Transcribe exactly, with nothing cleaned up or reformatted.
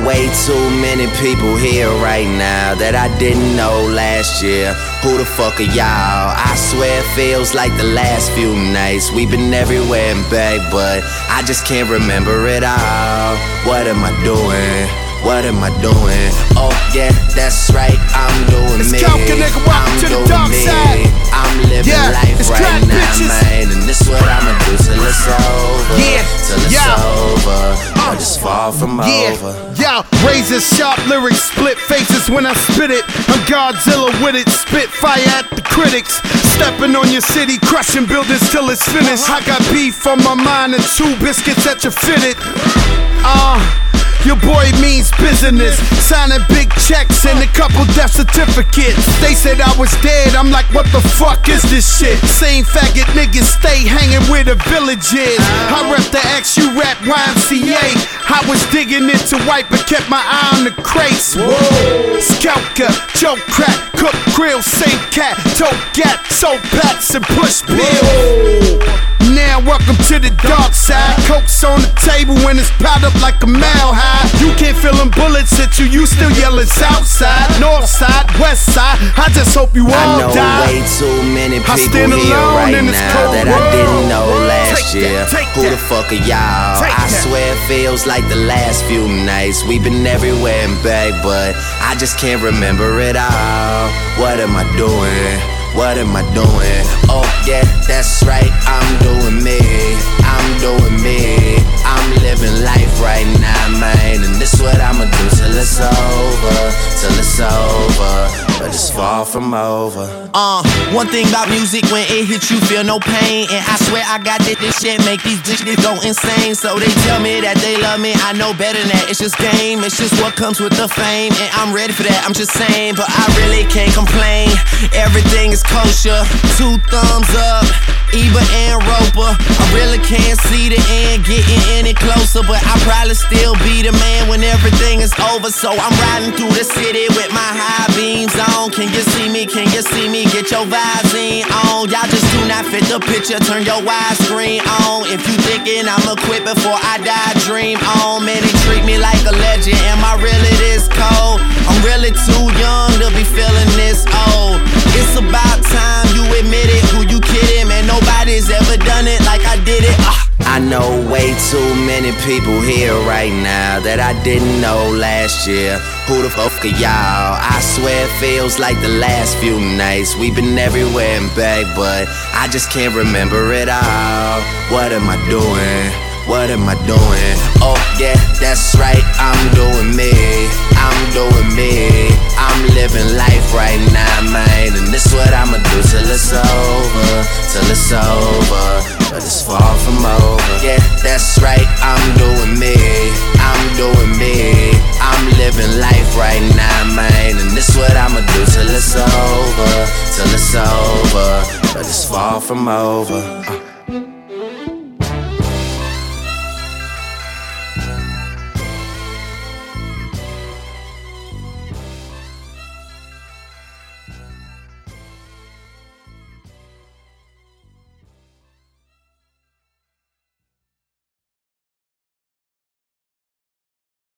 way too many people here right now that I didn't know last year. Who the fuck are y'all? I swear it feels like the last few nights. We've been everywhere and back, but I just can't remember it all. What am I doing? What am I doing? Oh yeah, that's right, I'm doing it's me. Calca, nigga, welcome I'm to the doing dark me. side. I'm living yeah, life right crack, now, bitches. man. And this what I'ma do till it's over. Yeah, till it's yeah. over. Uh, I just fall from yeah. over. Yo, razor sharp lyrics, split faces when I spit it. I'm Godzilla with it, spit fire at the critics. Stepping on your city, crushing buildings till it's finished. I got beef on my mind and two biscuits that you fitted. Uh Your boy means business, signing big checks and a couple death certificates. They said I was dead, I'm like, what the fuck is this shit? Same faggot niggas stay hanging where the village is. I rep the X, you rap Y M C A. I was digging into white but kept my eye on the crates. Skelka, choke crack, cook grill, same cat, tote gat, soap pats and push pill. Now welcome to the dark side. Coke's on the table when it's piled up like a mile high. You can't feel them bullets at you, you still yelling south side, north side, west side. I just hope you all I know die. way too many I people stand here alone right in this now cold that world. I didn't know last Take year. that, take Who that. the fuck are y'all? Take I that. swear it feels like the last few nights. We've been everywhere and back, but I just can't remember it all. What am I doing? What am I doing? Oh yeah, that's right, I'm doing me. I'm doing me. I'm living life right now, man. And this what I'ma do till it's over. Till it's over. But it's far from over. Uh, one thing about music, when it hits you feel no pain. And I swear I got this, this shit make these bitches go insane. So they tell me that they love me, I know better than that. It's just game, it's just what comes with the fame. And I'm ready for that, I'm just saying. But I really can't complain, everything is kosher. Two thumbs up, Eba and Roper. I really can't see the end getting any closer, but I'll probably still be the man when everything is over. So I'm riding through the city with my high beams on. Can you see me? Can you see me? Get your Visine on. Y'all just do not fit the picture, turn your widescreen on. If you thinking I'ma quit before I die, dream on. Man, they treat me like a legend, am I really this cold? I'm really too young to be feeling this old. It's about time you admit it, who you kidding? Man, nobody's ever done it like I did it. uh. I know way too many people here right now that I didn't know last year. Who the fuck are y'all? I swear it feels like the last few nights. We've been everywhere and back, but I just can't remember it all. What am I doing? What am I doing? Oh yeah, that's right, I'm doing me. I'm doing me. I'm living life right now, man. And this what I'ma do till it's over. Till it's over. But it's far from over. Yeah, that's right, I'm doing me. I'm doing me. I'm living life right now, man. And this what I'ma do till it's over. Till it's over. But it's far from over. uh.